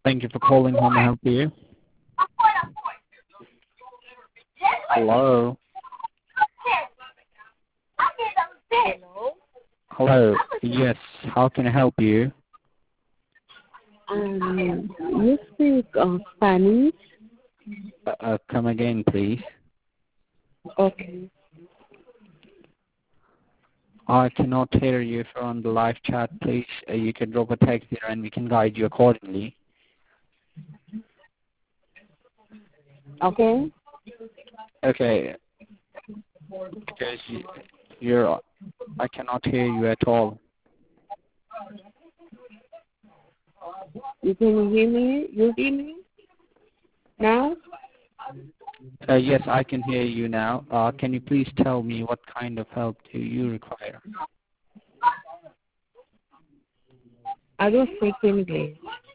Thank you for calling. How may I help you? Hello? Hello. Hello? Yes, how can I help you? You speak Spanish? Come again, please. Okay. I cannot hear you if you're on the live chat. Please, you can drop a text there and we can guide you accordingly. Okay. Okay, because I cannot hear you at all. You can hear me? You hear me now? Yes, I can hear you now. Can you please tell me what kind of help do you require? I don't speak English.